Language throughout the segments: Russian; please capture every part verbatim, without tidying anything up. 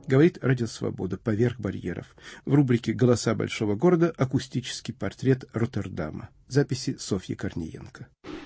Говорит Радио Свобода «Поверх барьеров». В рубрике «Голоса большого города» акустический портрет Роттердама. Записи Софьи Корниенко.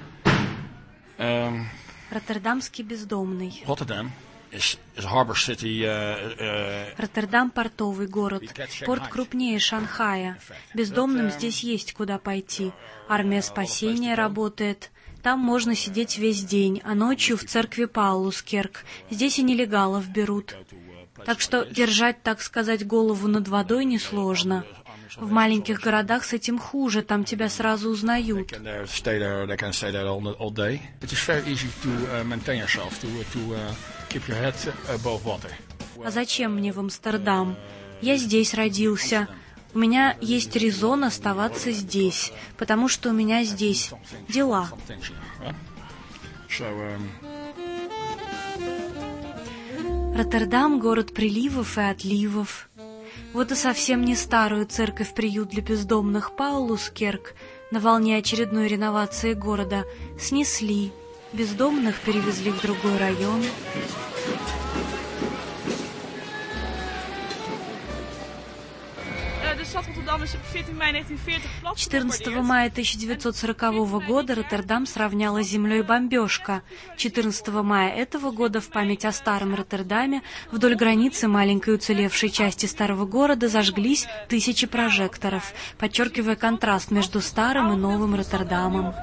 Um, Роттердамский бездомный. Rotterdam is, is harbor city. Uh, uh, Роттердам — портовый город. Порт крупнее Шанхая. Бездомным здесь есть куда пойти. Армия спасения работает. Там можно сидеть весь день, а ночью в церкви Паулускерк. Здесь и нелегалов берут. Так что держать, так сказать, голову над водой несложно. В маленьких городах с этим хуже, там тебя сразу узнают. А зачем мне в Амстердам? Я здесь родился. У меня есть резон оставаться здесь, потому что у меня здесь дела. Роттердам — город приливов и отливов. Вот и совсем не старую церковь-приют для бездомных Паулускерк на волне очередной реновации города снесли. Бездомных перевезли в другой район. четырнадцатого мая тысяча девятьсот сорокового года Роттердам сравняла с землей бомбежка. четырнадцатого мая этого года в память о старом Роттердаме вдоль границы маленькой уцелевшей части старого города зажглись тысячи прожекторов, подчеркивая контраст между старым и новым Роттердамом.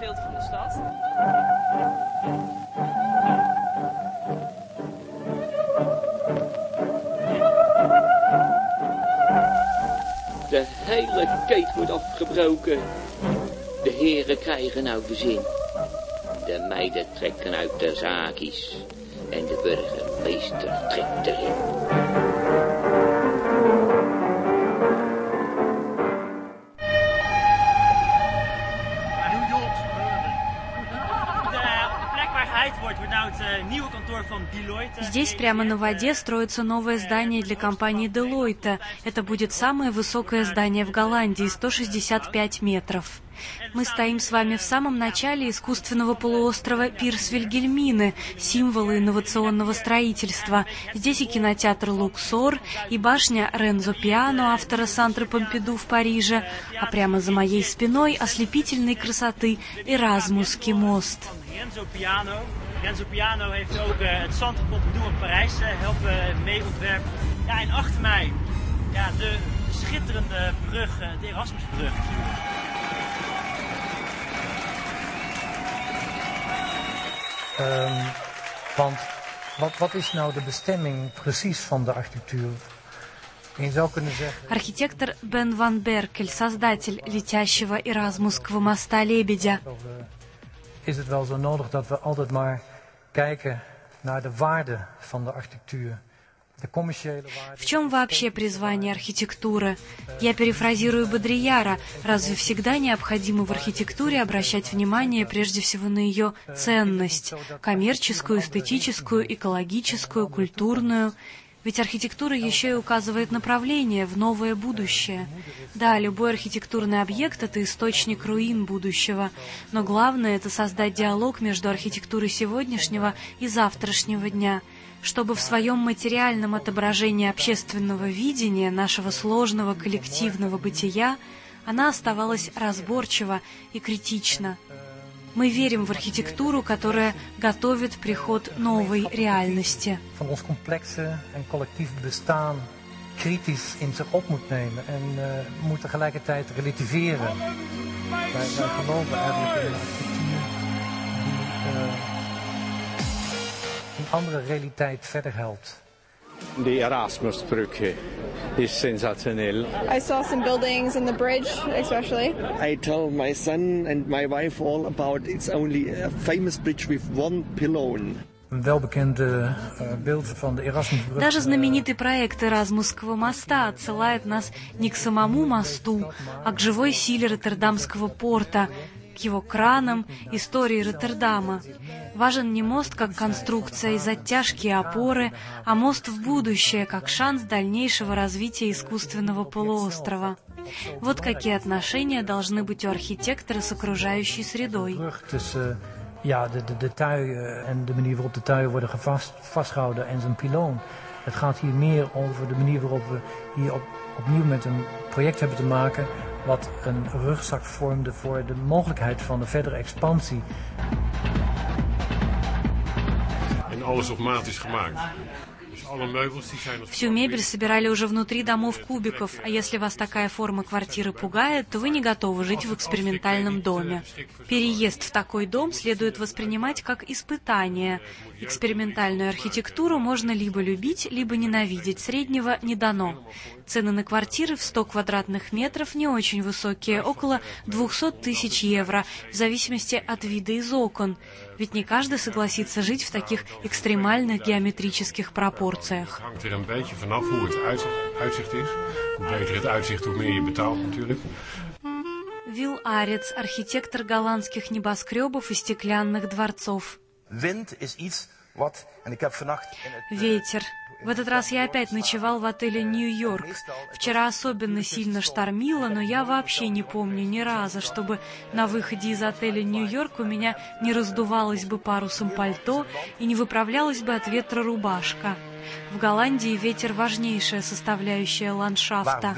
De hele keet wordt afgebroken. De heren krijgen nou de zin. De meiden trekken uit de zaakjes. En de burgemeester trekt erin. Здесь прямо на воде строится новое здание для компании Deloitte. Это будет самое высокое здание в Голландии, сто шестьдесят пять метров. Мы стоим с вами в самом начале искусственного полуострова Пирс-Вильгельмины, символа инновационного строительства. Здесь и кинотеатр «Луксор», и башня Ренцо Пиано, автора «Сантры Помпиду» в Париже, а прямо за моей спиной ослепительной красоты Эразмусский мост. Renzo Piano heeft ook uh, het Centre Pompidou in Parijs uh, helpen mee ontwerpen. Ja, en achter mij, ja, de schitterende brug, uh, de Erasmusbrug. Um, want wat, wat is nou de bestemming precies van de architectuur? Je zou kunnen zeggen... Архитектор Бен ван Беркель, создатель летящего Эразмусского моста Лебедя. Is het wel zo nodig dat we altijd maar kijken naar de waarde van de architectuur? В чем вообще призвание архитектуры? Я перефразирую Бодрияра. Разве всегда необходимо в архитектуре обращать внимание прежде всего на ее ценность? Коммерческую, эстетическую, экологическую, культурную. Ведь архитектура еще и указывает направление в новое будущее. Да, любой архитектурный объект — это источник руин будущего, но главное — это создать диалог между архитектурой сегодняшнего и завтрашнего дня, чтобы в своем материальном отображении общественного видения, нашего сложного коллективного бытия, она оставалась разборчива и критична. Мы верим в архитектуру, которая готовит приход новой реальности. Van ons complexe en collectief bestaan kritisch in zich op moet nemen en uh, moet tegelijkertijd relativeren. Wij, wij geloven eigenlijk in een architectuur die uh, een andere realiteit verder helpt. De Erasmusbrücke is sensationeel. I saw some buildings and the bridge especially. I told my son and my wife all about it's only a famous bridge with one pylon. Een welbekende uh, beeld van de Erasmusbrug. Даже знаменитый проект Эразмусского моста отсылает нас не к самому мосту, а к живой силе Роттердамского порта, к его кранам, истории Роттердама. Важен не мост как конструкция из оттяжки и опоры, а мост в будущее как шанс дальнейшего развития искусственного полуострова. Вот какие отношения должны быть у архитектора с окружающей средой. Ja, de, de, de tui en de manier waarop de tuien worden gevast, vastgehouden en zijn piloon. Het gaat hier meer over de manier waarop we hier op, opnieuw met een project hebben te maken wat een rugzak vormde voor de mogelijkheid van de verdere expansie. En alles op maat is gemaakt. Всю мебель собирали уже внутри домов кубиков, а если вас такая форма квартиры пугает, то вы не готовы жить в экспериментальном доме. Переезд в такой дом следует воспринимать как испытание. Экспериментальную архитектуру можно либо любить, либо ненавидеть, среднего не дано. Цены на квартиры в сто квадратных метров не очень высокие, около двухсот тысяч евро, в зависимости от вида из окон. Ведь не каждый согласится жить в таких экстремальных геометрических пропорциях. Hangt er een beetje vanaf hoe het uitzicht is. Hoe beter het uitzicht, hoe meer je betaalt natuurlijk. Вил Арец, архитектор голландских небоскребов и стеклянных дворцов. Ветер. В этот раз я опять ночевал в отеле «Нью-Йорк». Вчера особенно сильно штормило, но я вообще не помню ни разу, чтобы на выходе из отеля «Нью-Йорк» у меня не раздувалось бы парусом пальто и не выправлялась бы от ветра рубашка. В Голландии ветер — важнейшая составляющая ландшафта.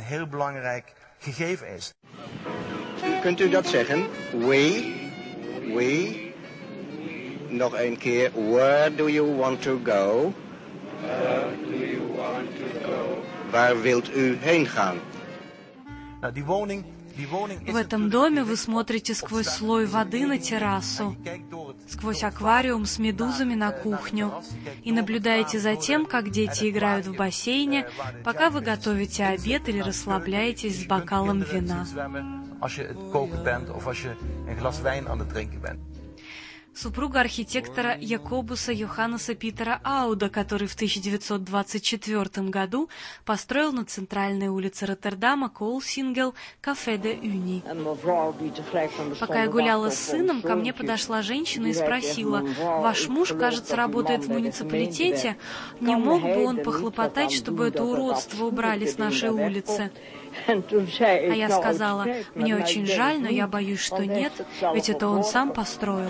Kunt u dat zeggen? We, we. Nog een keer. Where do you want to go? Where do you want to go? Waar wilt u heen gaan? Nou, die woning, die woning is В этом доме вы смотрите сквозь слой воды на террасу, сквозь аквариум с медузами на кухню и наблюдаете за тем, как дети играют в бассейне, пока вы готовите обед или расслабляетесь с бокалом вина. Als je het koken bent of als je een glas wijn aan het drinken bent. Супруга архитектора Якобуса Йоханнеса Питера Ауда, который в тысяча девятьсот двадцать четвёртом году построил на центральной улице Роттердама Коолсингел кафе де Уни. Пока я гуляла с сыном, ко мне подошла женщина и спросила: «Ваш муж, кажется, работает в муниципалитете. Не мог бы он похлопотать, чтобы это уродство убрали с нашей улицы?» А я сказала: «Мне очень жаль, но я боюсь, что нет, ведь это он сам построил».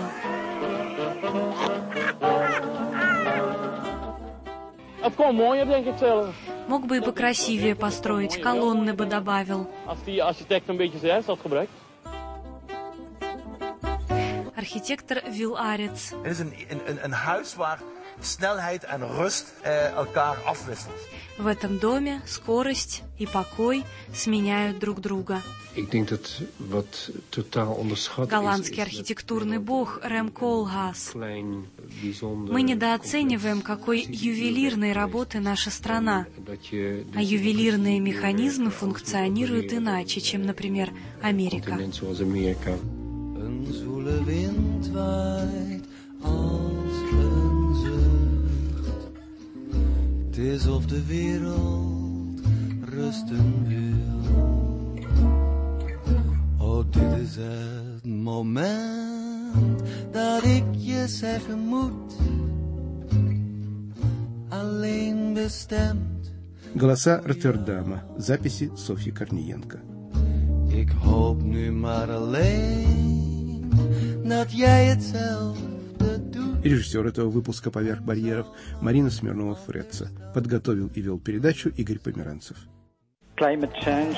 Мог бы и покрасивее построить, колонны бы добавил. Архитектор Вил Арец. В этом доме скорость и покой сменяют друг друга. Голландский архитектурный бог Рем Коолхаас. Мы недооцениваем, какой ювелирной работы наша страна. А ювелирные механизмы функционируют иначе, чем, например, Америка. Het is of de wereld rusten wil. Oh, dit is het moment dat ik je zeggen moet. Alleen bestemd. Голоса Роттердама. Записи Софьи Корниенко. Ik hoop nu maar alleen dat jij het zelf. Режиссер этого выпуска «Поверх барьеров» Марина Смирнова-Фреца. Подготовил и вел передачу Игорь Померанцев.